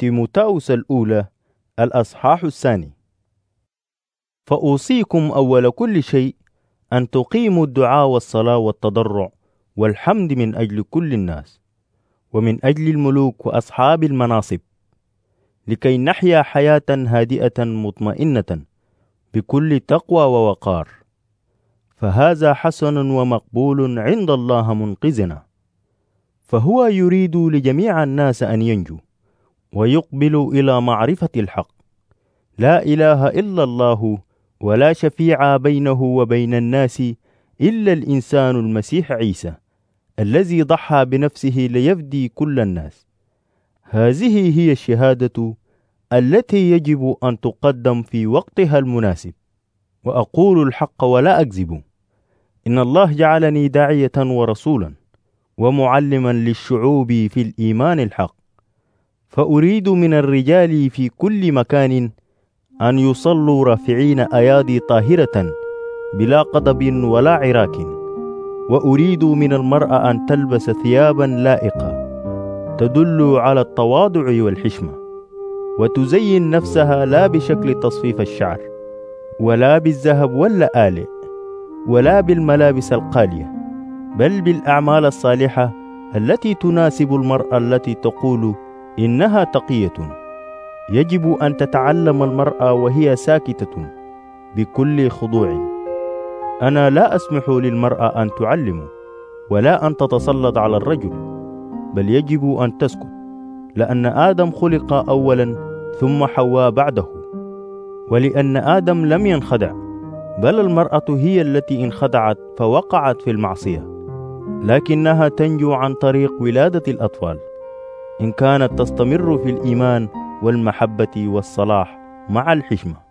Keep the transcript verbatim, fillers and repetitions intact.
تيموثاوس الأولى الأصحاح الثاني. فأوصيكم أول كل شيء أن تقيموا الدعاء والصلاة والتضرع والحمد من أجل كل الناس، ومن أجل الملوك وأصحاب المناصب، لكي نحيا حياة هادئة مطمئنة بكل تقوى ووقار، فهذا حسن ومقبول عند الله منقذنا. فهو يريد لجميع الناس أن ينجوا ويقبلوا إلى معرفة الحق. لا إله إلا الله، ولا شفيع بينه وبين الناس إلا الإنسان المسيح عيسى، الذي ضحى بنفسه ليفدي كل الناس. هذه هي الشهادة التي يجب أن تقدم في وقتها المناسب، وأقول الحق ولا أكذب. إن الله جعلني داعية ورسولا ومعلما للشعوب في الإيمان الحق، فأريد من الرجال في كل مكان أن يصلوا رافعين أيادي طاهرة بلا قضب ولا عراك، وأريد من المرأة أن تلبس ثيابا لائقة تدل على التواضع والحشمة، وتزين نفسها لا بشكل تصفيف الشعر، ولا بالذهب واللآلئ، ولا بالملابس القالية، بل بالأعمال الصالحة التي تناسب المرأة التي تقول إنها تقية. يجب أن تتعلم المرأة وهي ساكتة بكل خضوع. أنا لا أسمح للمرأة أن تعلم ولا أن تتسلط على الرجل، بل يجب أن تسكت، لأن آدم خلق أولا ثم حواء بعده، ولأن آدم لم ينخدع، بل المرأة هي التي انخدعت فوقعت في المعصية، لكنها تنجو عن طريق ولادة الأطفال إن كانت تستمر في الإيمان والمحبة والصلاح مع الحشمة.